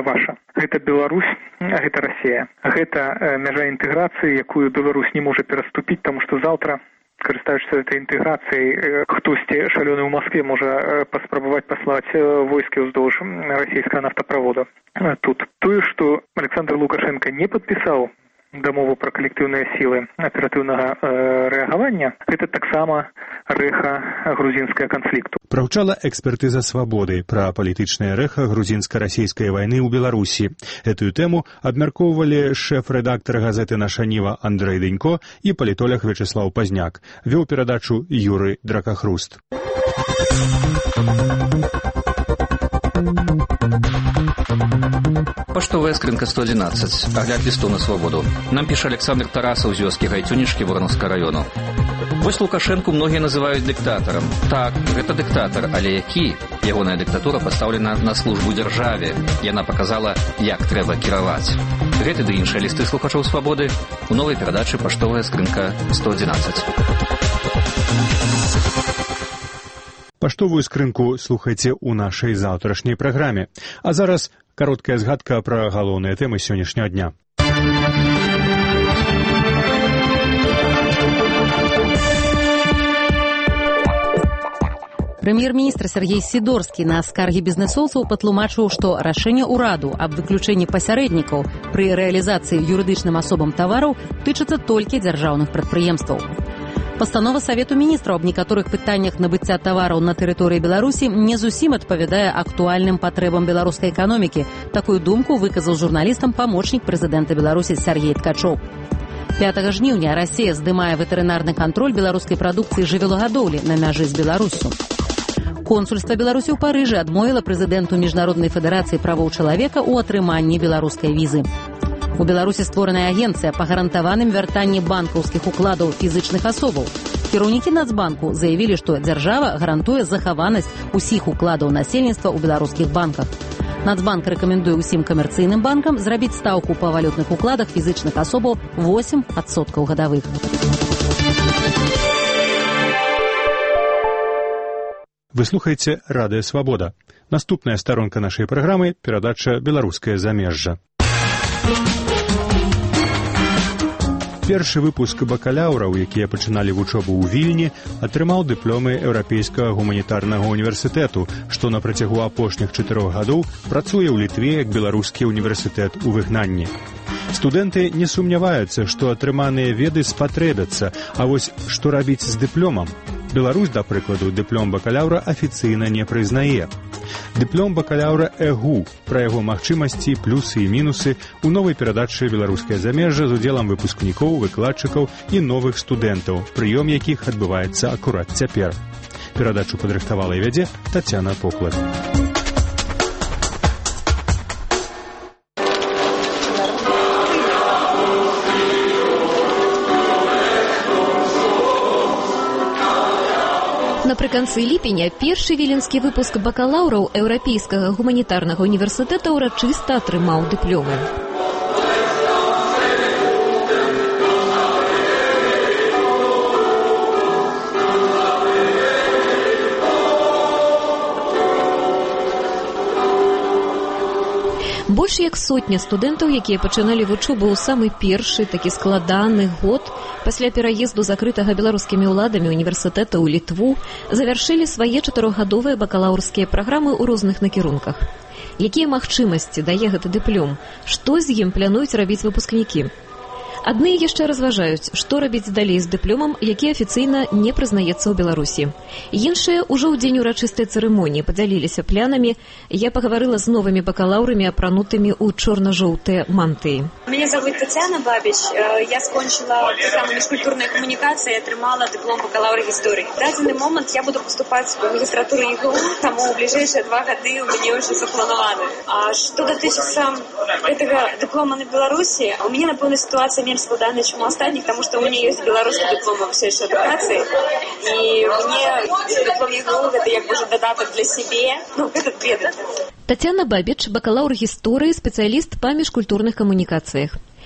ваша. Гэта Беларусь, гэта Расія. Гэта мяжа інтэграцыі, якую Беларусь не можа пераступіць, таму што заўтра, карыстаючыся этой інтэграцыяй, хтосьці шалёны ў Маскве можа паспрабаваць паслаць войскі ўздоўж расійскага нафтаправода. Тут тое, што Александр Лукашенко не падпісаў дамову пра калектыўныя сілы аператыўнага рэагавання, гэта таксама рэха грузінскага канфлікту. Прагучала экспертыза «Свабоды» пра палітычнае рэха грузінска-расійскай вайны ў Беларусі. Гэтую тэму абмяркоўвалі шэф-рэдактар газеты «Наша Ніва» Андрэй Дэнько і палітолог Вячеслаў Пазняк. Вёў перадачу Юрый Дракахруст. Паштовая скрынка 111. Агляд лісту на свабоду. Нам піша Александр Тарасаў з вёскі Гайцюнічкі Воронаўскага раёну. Вось Лукашэнку многія называюць дыктатарам. Так, гэта дыктатар, але які? Ягоная дыктатура пастаўлена на службу дзяржаве. Яна паказала, як трэба кіраваць. Гэты ды іншыя лісты слухачоў свабоды у новай перадачы «Паштовая скрынка 111». Паштовую скрынку слухайце ў нашай заўтрашняй праграме. А зараз кароткая згадка пра галоўныя тэмы сённяшняга дня. Прэм'ер-міністр Сергей Сідорскі на скаргі бізнэсоўцаў патлумачыў, што рашэнне ўраду аб выключэнні пасярэднікаў пры рэалізацыі юрыдычным асобам тавараў тычыцца толькі дзяржаўных прадпрыемстваў. Пастанова Савету міністраў аб некаторых пытаннях набыцця тавараў на тэрыторыі Беларусі не зусім адпавядае актуальным патрэбам беларускай эканомікі. Такую думку выказаў журналістам памочнік прэзідэнта Беларусі Сергей Ткачоў. 5 жніўня Расія здымае ветэрынарны кантроль беларускай прадукцыі жывёлагадоўлі на мяжы з Беларуссю. Консульства Беларусі ў Парыжы адмовіла прэзідэнту Міжнароднай федэрацыі правоў чалавека ў атрыманні беларускай візы. У Беларусі створаная агенцыя па гарантаваным вяртанні банкаўскіх укладаў фізычных асобаў. Кіраўнікі Нацбанку заявілі, што дзяржава гарантуе захаванасць усіх укладаў насельніцтва ў беларускіх банках. Нацбанк рэкамендуе ўсім камерцыйным банкам зрабіць стаўку па валютных укладах фізычных асобаў 8% гадавых. Вы слухаеце Радыё Свабода. Наступная старонка нашай праграмы – перадача «Беларускае замежжа». Першы выпуск бакалаўраў, якія пачыналі вучобу ў Вільні, атрымаў дыпломы Еўрапейскага гуманітарнага універсітэту, што на працягу апошніх 4 гадоў працуе ў Літве як беларускі універсітэт у выгнанні. Студэнты не сумняваюцца, што атрыманыя веды спатрэбяцца, а вось што рабіць з дыпломам? Беларусь, да прыкладу, дыплом бакалаўра афіцыйна не прызнае. Дыплом бакалаўра ЭГУ, пра яго магчымасці, плюсы і мінусы у новай перадачы «Беларускае замежжа» з удзелам выпускнікоў, выкладчыкаў і новых студэнтаў, прыём якіх адбываецца акурат цяпер. Перадачу падрыхтавала і вядзе Тацяна Поклад. Напрыканцы ліпеня першы віленскі выпуск бакалаўраў Еўрапейскага гуманітарнага універсітэта ўрачыста атрымаў дыпломы. Больш як сотня студэнтаў, якія пачыналі вучобу ў самы першы такі складаны год пасля пераезду закрытага беларускімі ўладамі універсітэта ў Літву, завяршылі свае 4гадовыя бакалаўрскія праграмы ў розных накірунках. Якія магчымасці дае гэты дыплом? Што з ім плануюць рабіць выпускнікі? Адны яшчэ разважаюць, што рабіць далей з дыпломам, які афіцыйна не прызнаецца ў Беларусі. Іншыя ўжо ў дзень урачыстай цырымоніі падзяліліся планамі. Я пагаварыла з новымі бакалаўрамі, апранутымі ў чорна-жоўтыя мантыі. Меня зовут Татьяна Бабич. Я скончила программу межкультурная коммуникация и отрымала диплом бакалавра истории. В данный момент я буду поступать в магистратуру ЕГУ, тому в ближайшие 2 года у меня уже запланованы. А что дотычется этого диплома на Беларуси, у меня, напевно, ситуация меньше складана, чем у остальных, потому что у меня есть белорусский диплом об всей эдукации. И мне диплом ЕГУ это як бы уже додаток для себе, это предмет. Тацяна Бабіч, бакалаўр гісторыі, спецыяліст па міжкультурных камунікацыях.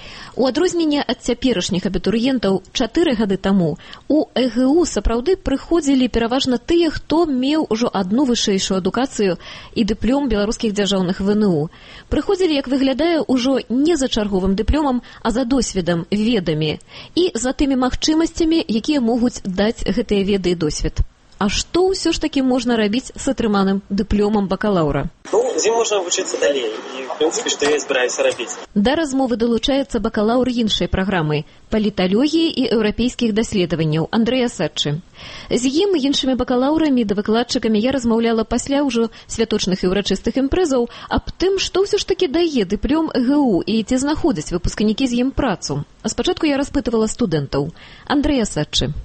У адрозненне ад цяперашніх абітурыентаў 4 гады таму у ЭГУ сапраўды прыходзілі пераважна тыя, хто меў ужо адну вышэйшую адукацыю і дыплом беларускіх дзяржаўных ВНУ. Прыходзілі, як выглядае, ужо не за чарговым дыпломам, а за досведам, ведамі і за тымі магчымасцямі, якія могуць даць гэтыя веды і досвед. А што ўсё ж такі можна рабіць з атрыманым дыпломам бакалаўра? З ім можна вучыцца далей. І, в прынцыпе, што я збіраюся рабіць. Да размовы далучаецца бакалаўр іншай праграмы паліталогіі і еўрапейскіх даследаванняў Андрэй Асадчы. З ім і іншымі бакалаўрамі да выкладчыкамі я размаўляла пасля ўжо святочных і ўрачыстых імпрэзаў аб тым, што ўсё ж такі дае дыплом ЭГУ і ці знаходзяць выпускнікі з ім працу. А спачатку я распытывала студэнтаў. Андрэй Асадчы.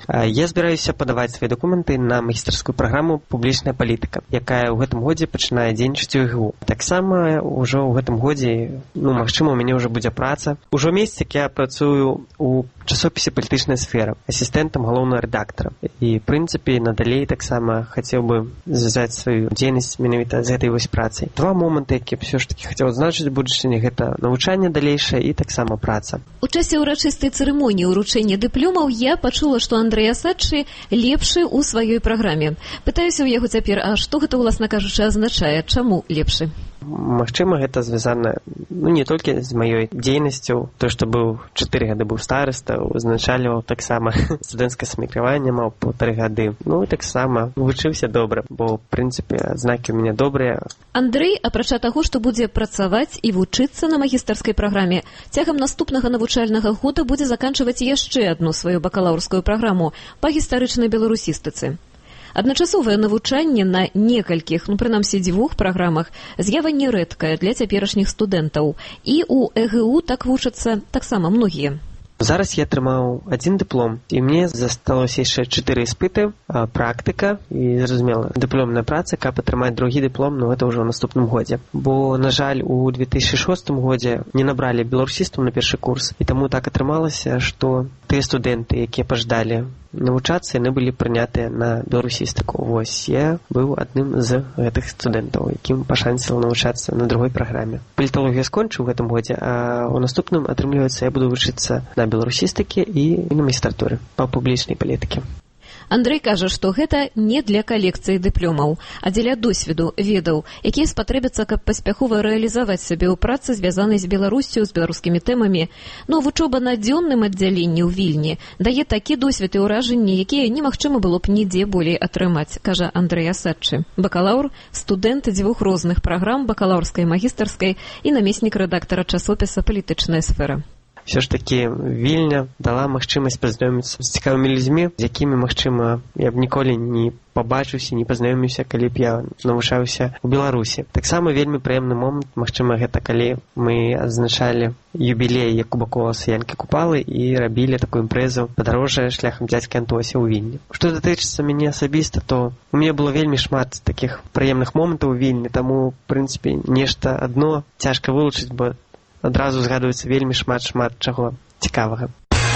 Я збіраюся падаваць свае дакументы на магістарскую праграму «Публічная палітыка», якая ў гэтым годзе пачынае дзейнічаць у ЭГУ. Таксама ўжо ў гэтым годзе, магчыма, у мяне ўжо будзе праца. Ужо месяц, як я працую у часопісе «Палітычная сфера» асістэнтам галоўнага рэдактара. І, в прынцыпе, надалей таксама хацеў бы звязаць сваю дзейнасць менавіта з гэтай вось працай. Два моманты, якія ўсё ж такі хацеў адзначыць у будучыні, гэта навучанне далейшае і таксама праца. У часе ўрачыстай цырымоніі ўручэння дыпломаў я пачула, што Андрэй Асадчы лепшы ў сваёй праграме. Пытаюся ў яго цяпер, а што гэта, уласна кажучы, азначае? Чаму лепшы? Магчыма, гэта звязана не толькі з маёй дзейнасцю, то, што быў 4 гады быў стараста, узначальваў таксама студэнцкае самакіраванне, маў 1,5 гады. І таксама вучыўся добра, бо, в прынцыпе, адзнакі ў мяне добрыя. Андрэй, апрача таго, што будзе працаваць і вучыцца на магістарскай праграме, цягам наступнага навучальнага года будзе заканчваць яшчэ адну сваю бакалаўрскую праграму па гістарычнай беларусістыцы. Адначасовае навучанне на некалькіх, прынамсі 2 праграмах з'ява нерэдкая для цяперашніх студэнтаў. І ў ЭГУ так вучацца таксама многія. Зараз я атрымаў 1 дыплом, і мне засталося яшчэ 4 іспыты, практыка і, зразумела, дыпломная праца, каб атрымаць другі дыплом, гэта ўжо ў наступным годзе. Бо, на жаль, у 2006 годзе не набралі беларусістаў на першы курс, і таму так атрымалася, што тыя студэнты, якія пажадалі навучацца, яны былі прынятыя на беларусістыку. Вось, я быў адным з гэтых студэнтаў, якім пашанціла навучацца на другой праграме. Паліталогію скончыў у гэтым годзе, а ў наступным, атрымліваецца, я буду вучыцца на беларусістыкі і на магістратуры па публічнай палітыкі. Андрэй кажа, што гэта не для калекцыі дыпломаў, а дзеля досведу, ведаў, якія спатрэбяцца, каб паспяхова рэалізаваць сябе ў працы, звязанай з Беларуссю, з беларускімі тэмамі. Вучоба на дзённым аддзяленні ў Вільні дае такі досвед і ўражанні, якія немагчыма было б нідзе болей атрымаць, кажа Андрэй Асадчы. Бакалаўр, студэнт 2 розных праграм, бакалаўрскай, магістарскай і намеснік рэдактара часопіса «Палітычная сфера». Все ж таки Вільня дала магчымасць пазнаёміцца з цікавымі людзьмі, з якімі, магчыма, я б ніколі не пабачыўся, не пазнаёміўся, калі б я навучаўся ў Беларусі. Таксама вельмі прыемны момант, магчыма, гэта калі мы адзначалі юбілей Якуба Коласа і Янкі Купалы і рабілі такую імпрэзу падарожжа шляхам дзядзькі Антося ў Вільні. Што датычыцца мяне асабіста, то у мяне было вельмі шмат такіх прыемных момантаў у Вільні, таму, в прынцыпе, нешта адно цяжка вылучыць, бо адразу згадваецца вельмі шмат чаго цікавага.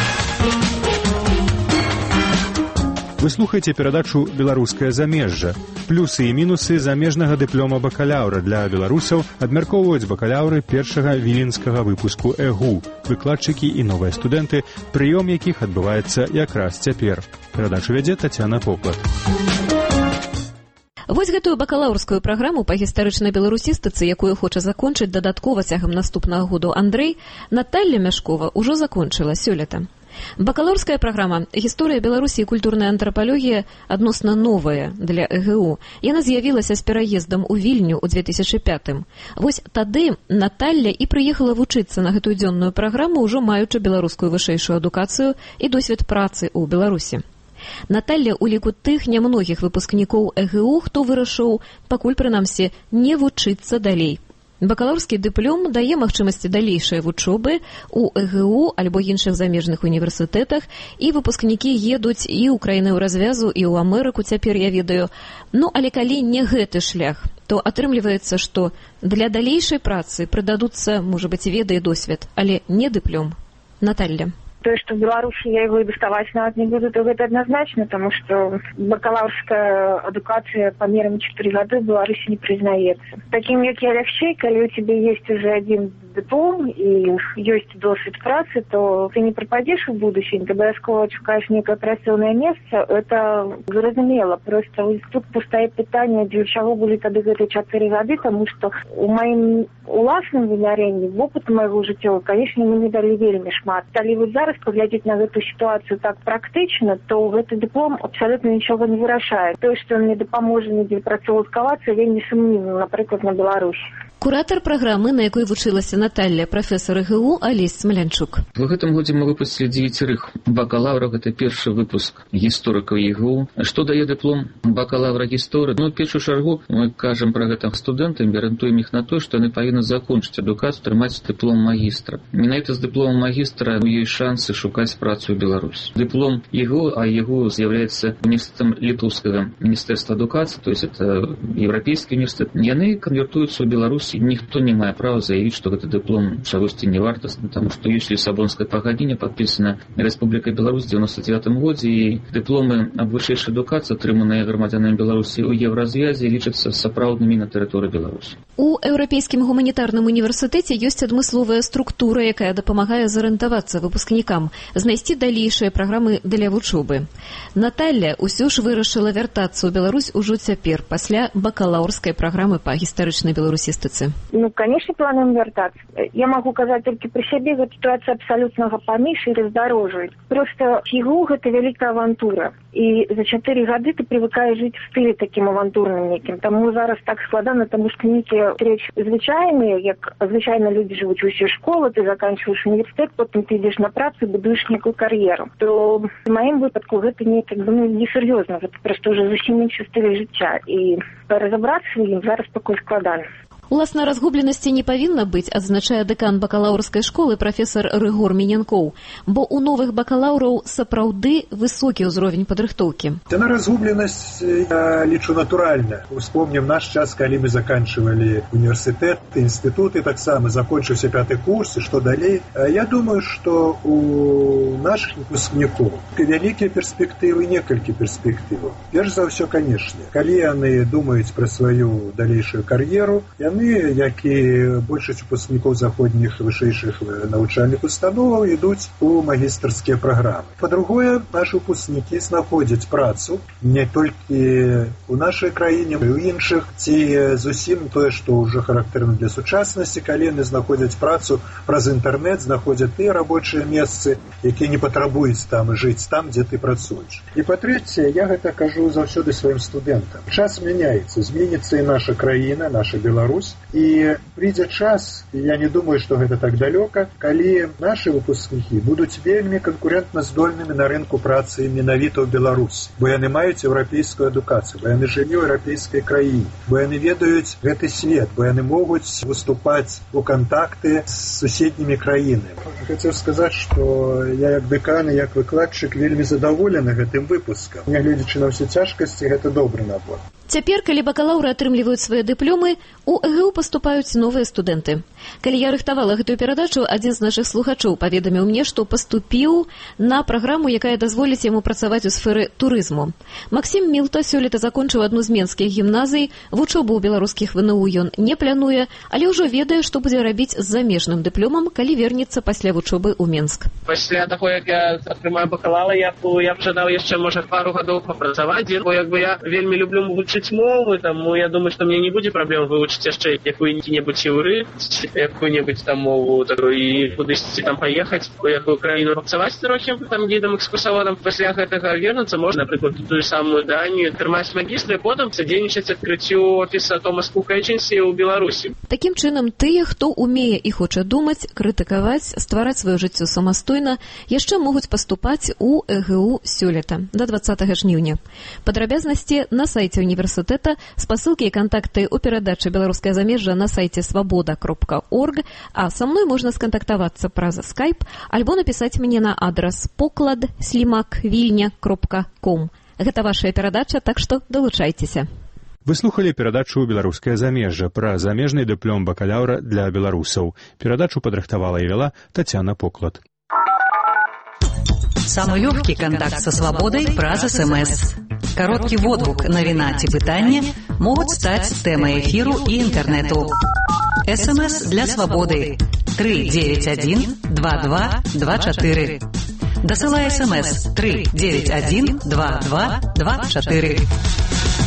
Вы слухаеце перадачу «Беларускае замежжа». Плюсы і мінусы замежнага дыплома бакалаўра для беларусаў абмяркоўваюць бакалаўры першага віленскага выпуску ЭГУ, выкладчыкі і новыя студэнты, прыём якіх адбываецца якраз цяпер. Перадачу вядзе Тацяна Поплат. Вось гэтую бакалаўрскую праграму па гістарычнай беларусістыцы, якую хоча закончыць дадаткова цягам наступнага году Андрэй, Наталля Мяшкова ўжо закончыла сёлета. Бакалаўрская праграма «Гісторыя Беларусі і культурная антрапалогія» адносна новая для ЭГУ. Яна з'явілася з пераездам у Вільню ў 2005-м. Вось тады Наталля і прыехала вучыцца на гэтую дзённую праграму, ўжо маючы беларускую вышэйшую адукацыю і досвед працы ў Беларусі. Наталля ў ліку тых нямногіх выпускнікоў ЭГУ, хто вырашыў, пакуль прынамсі, не вучыцца далей. Бакалаўрскі дыплом дае магчымасці далейшай вучобы ў ЭГУ альбо іншых замежных універсітэтах, і выпускнікі едуць і ў краіны ў развязу, і ў Амерыку, цяпер я ведаю. Але калі не гэты шлях, то атрымліваецца, што для далейшай працы прыдадуцца, можа быць, веды і досвед, але не дыплом. Наталья. То, что в Беларуси я его и доставать нават не буду, то это однозначно, потому что бакалаврская адукация по мерам 4 года в Беларуси не признается. Таким, как я лягчэй, калі у тебя есть уже 1 дыплом і ёсць досвід працы, то ты не прападзеш у будучынь, ты абавязкова шукаеш некае працоўнае месца. Это зразумела. Просто тут пустае пытанне, для чаго былі тады гэтыя 4 гады, таму што у маім уласным вымярэнні, вопыт майго жыццёва, конечно, мы не далі вельмі шмат. Калі вот зараз паглядзець на гэту сітуацыю так практычна, то гэты дыплом абсалютна нічога не вырашае. Тое, што ён мне дапаможа недзе працаўладкавацца, вельмі сумнівна, напрыклад, на Беларусі. Куратар праграмы, на якой вучылася Наталля, прафесар ГУ Алесь Смалянчук. В гэтым годзе мы выпусцілі 9 бакалаўраў, гэта першы выпуск гісторыкаў ЕГУ. Што дае дыплом бакалаўра гісторыі? Ну, в першую чаргу мы кажам пра гэта студэнтам, арыентуем іх на тое, што яны павінны закончыць адукацыю, атрымаць дыплом магістра. Менавіта з дыпломам магістра ёсць шансы шукаць працу ў Беларусі. Дыплом ЕГУ, а ЕГУ з'яўляецца універсітэтам літоўскага міністэрства адукацыі, то есть это еўрапейскі універсітэт. Яны канвертуюцца ў Беларусь. Ніхто не мае права заявіць, што гэты дыплом чагосьці не вартасны, таму што ёсць Лісабонскае пагадненне, падпісана Рэспублікай Беларусь у 99 годзе, і дыпломы аб вышэйшай адукацыі, атрыманыя грамадзянамі Беларусі ў Еўразвязе, лічацца сапраўднымі на тэрыторыі Беларусі. У Еўрапейскім гуманітарным універсітэце ёсць адмысловая структура, якая дапамагае зарыентавацца выпускнікам, знайсці далейшыя праграмы для вучобы. Наталля ўсё ж вырашыла вяртацца ў Беларусь ужо цяпер, пасля бакалаўрскай праграмы па гістарычнай беларусістыцы. Ну, конечно, плануем вертаться. Я могу сказать только при себе, что ситуация абсолютного помеши и раздороживает. Просто ЕГУ – это великая авантура. И за 4 года ты привыкаешь жить в стиле таким авантурным неким. Тому зараз так складано, потому что некие встречи звычайные, как звычайно люди живут в школу, ты заканчиваешь университет, потом ты идешь на працу и будуешь некую карьеру. То в моем выпадку это не, как бы, несерьезно. Это просто уже зовсім інший стиль життя. И разобраться в ним зараз такой складано. Уласна, разгубленасці не павінна быць, адзначае дэкан бакалаўрскай школы прафесар Рыгор Мінянкоў, бо ў новых бакалаўраў сапраўды высокі ўзровень падрыхтоўкі. Яна разгубленасць, я лічу, натуральна. Успомнім наш час, калі мы заканчивали універсітэт, інстытуты, таксама закончыўся 5-й курс, і што далей. Я думаю, што у нашых выпускнікоў вялікія перспектывы, некалькі перспектываў. Перш за ўсё, канешне, калі яны думаюць пра сваю далейшую кар'еру, яны, як і большасць выпускнікоў заходніх вышэйшых навучальных установаў, ідуць у магістарскія праграмы. Па-другое, нашы выпускнікі знаходзяць працу не толькі у нашай краіне, а і ў іншых, ці зусім тое, што ўжо характэрна для сучаснасці, калі яны знаходзяць працу праз інтэрнэт, знаходзяць тыя рабочыя месцы, якія не патрабуюць там жыць там, дзе ты працуеш. І па-трэцяе, я гэта кажу заўсёды сваім студэнтам. Час мяняецца, зменіцца і наша краіна, наша Беларусь, і прыйдзе час, я не думаю, што гэта так далёка, калі нашы выпускнікі будуць вельмі канкурэнтна-здольнымі на рынку працы менавіта ў Беларусі, бо яны маюць еўрапейскую адукацыю, бо яны жылі ў еўрапейскай краіне, бо яны ведаюць гэты свет, бо яны могуць выступаць у кантакты з суседнімі краінамі. Хацеў сказаць, што я як дэкан і як выкладчык вельмі задаволены гэтым выпускам. Нягледзячы на ўсе цяжкасці, гэта добры набор. Цяпер, калі бакалаўры атрымліваюць свае дыпломы, у ЭГУ паступаюць новыя студэнты. Калі я рыхтавала гэтую перадачу, адзін з нашых слухачоў паведаміў мне, што паступіў на праграму, якая дазволіць яму працаваць у сферы турызму. Максім Мілта сёлета закончыў адну з менскіх гімназій, вучобу ў беларускіх ВНУ ён не плануе, але ўжо ведае, што будзе рабіць з замежным дыпломам, калі вернецца пасля вучобы ў Менск. Пасля таго, як я атрымаю бакалаўра, я б жадаў яшчэ, можа, пару гадоў папрацаваць, бо я вельмі люблю вучыць мовы, таму я думаю, што мне не будзе праблем вывучыць яшчэ якую-небудзь еўрыт, якую-небудзь там мову і кудысьці там паехаць, у якую краіну працаваць трохі, там гідам экскурсаводам. Пасля гэтага вернуцца, можна, напрыклад, тую самую Данію, атрымаць магістра і потым садзейнічаць адкрыццю офіса Томас Кук Эйджэнсі ў Беларусі. Такім чынам, тыя, хто умее і хоча думаць, крытыкаваць, ствараць сваё жыццё самастойна, яшчэ могуць паступаць у ЭГУ сёлета, да 20 жніўня. Падрабязнасці на сайце універсітэта, спасылкі і кантакты ў перадачы «Беларускае замежжа» на сайце свабода.орг, а са мной можна скантактавацца праз Skype альбо напісаць мне на адрас poklad@vilnia.com. Гэта вашая перадача, так што далучайцеся. Вы слухалі перадачу «Беларускае замежжа» пра замежны дыплом бакалаўра для беларусаў. Перадачу падрыхтавала і вела Тацяна Поклад. Самый легкий контакт со свободой праз СМС. Короткий водгук, навіна ці пытанне могуць стаць тэмай эфіру і інтэрнэту. СМС для свободы 391 2224. Дасылай смс 391 2224.